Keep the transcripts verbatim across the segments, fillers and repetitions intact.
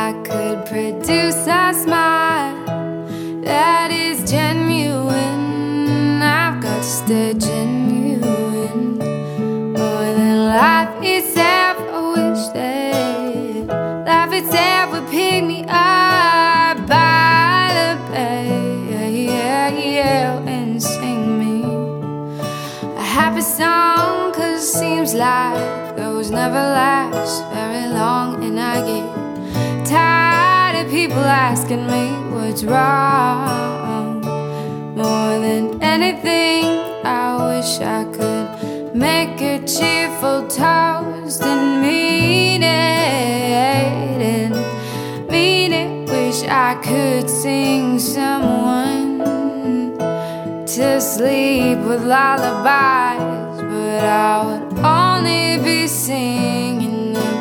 I could produce a smile that is genuine. I've got just a genuine, more than life itself. I wish that life itself would pick me up by the bay, yeah, yeah, and sing me a happy song. Cause it seems like those never last very long, and I get tired of people asking me what's wrong. More than anything, I wish I could make a cheerful toast and mean it, and mean it. Wish I could sing someone to sleep with lullabies, but I would only be singing them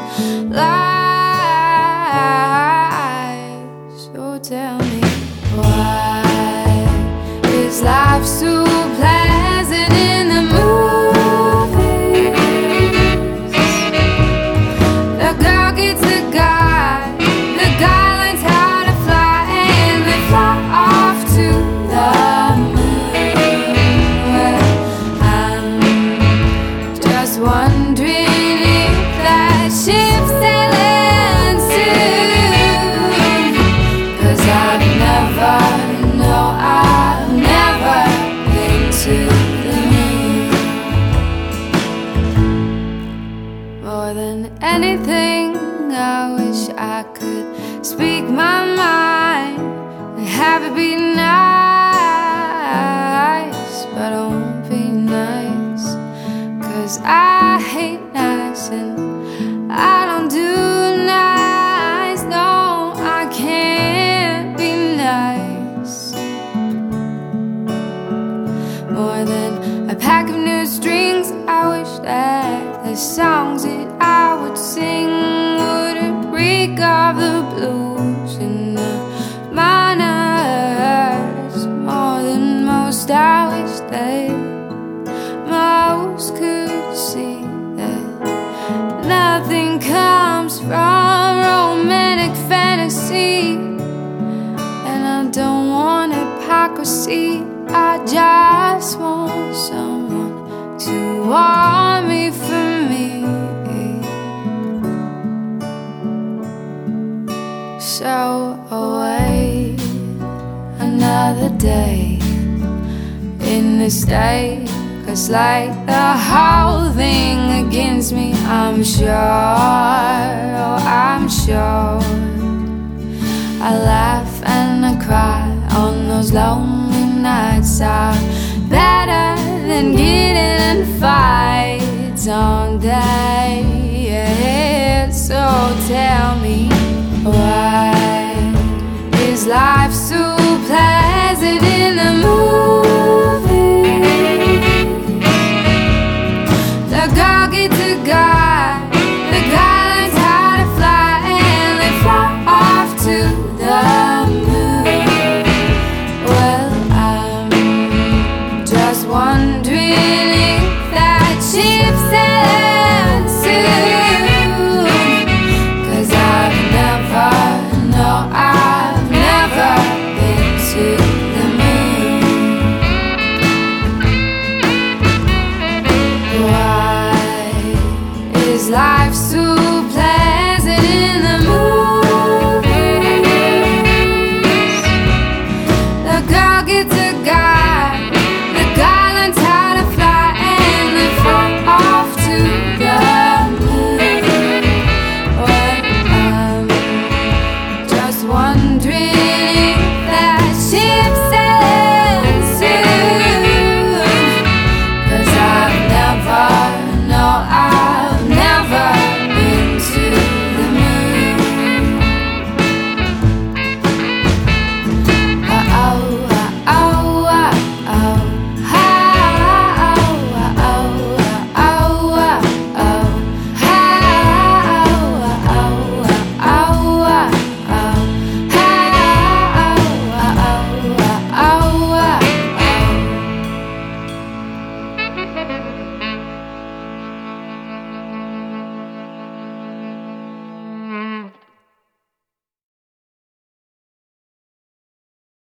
lies. So tell me, why is life so pleasant in the movies? The girl gets the guy, the guy learns how to fly, and they fly off to the moon. Well, I'm just wondering if that ship's sailing soon. Cause I've never, no, I've never been to the moon. More than anything, I wish I could speak my mind and have it be nice, but it won't be nice. Cause I hate nice and I don't do nice. No, I can't be nice. More than a pack of new strings, I wish that the songs that I would sing wouldn't reek of the blues and the minors. More than most, I wish that most could see that nothing comes from romantic fantasy, and I don't want hypocrisy. I just want someone to want me for me. So away another day in the state. Cause like the whole thing against me, I'm sure, oh I'm sure. I laugh and I cry on those lonely nights are better than getting in fights all day, yeah. So tell me,